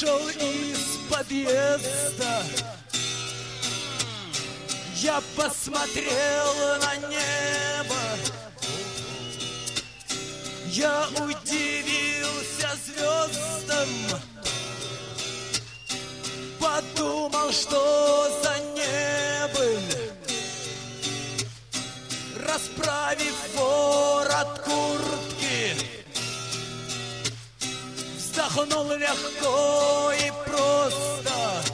вышел из подъезда, я посмотрел на небо, я удивился звездам, подумал, что за небыль. Расправив ворот куртки, вздохнул легко и просто,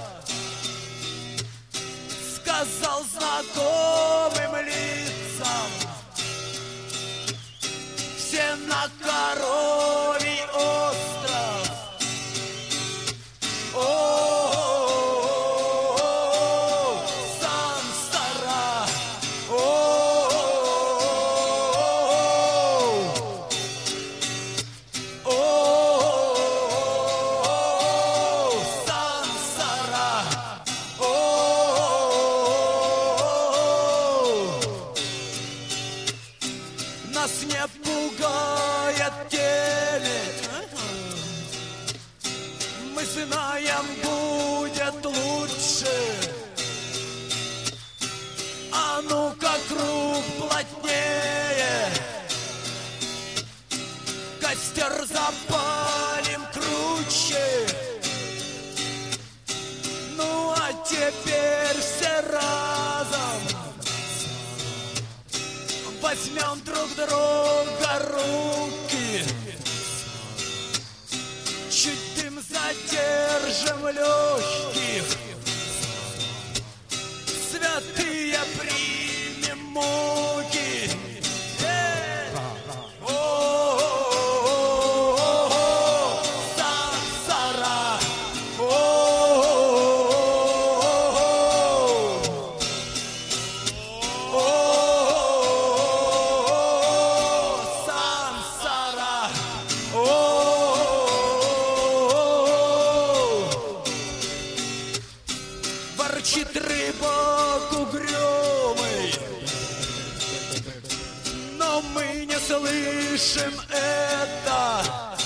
сказал знакомым лицам: все на Коровий остров. Нас не пугает телек, мы знаем, будет лучше. А ну-ка, круг плотнее, костер запалим круче. Ну а теперь все разом возьмем друг друга руки, чуть дым задержим легких, святые примем муки. Сансара, ворчит рыбак угрюмый, но мы не слышим это.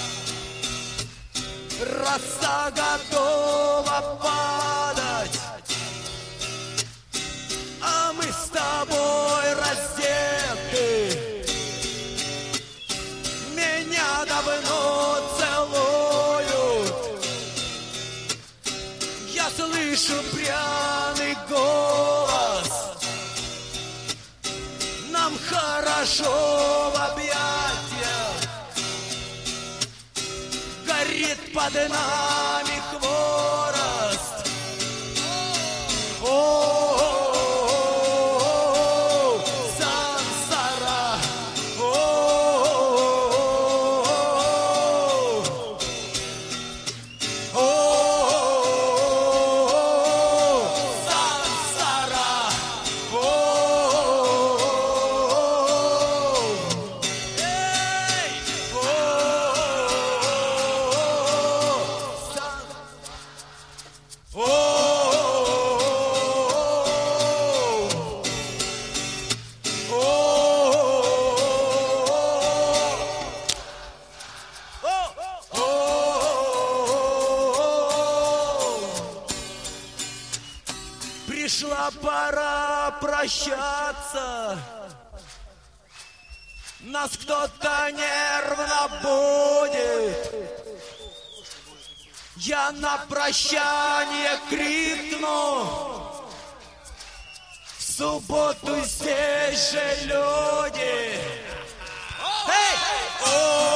Роса готова падать, а мы с тобой раздеты. Меня давно целуют, я слышу пряный голос. Нам хорошо в объятиях, горит под нами хворост. Сансара, пришла пора прощаться. Нас кто-то нервно будет. Я на прощание крикну: в субботу здесь же люди. Эй!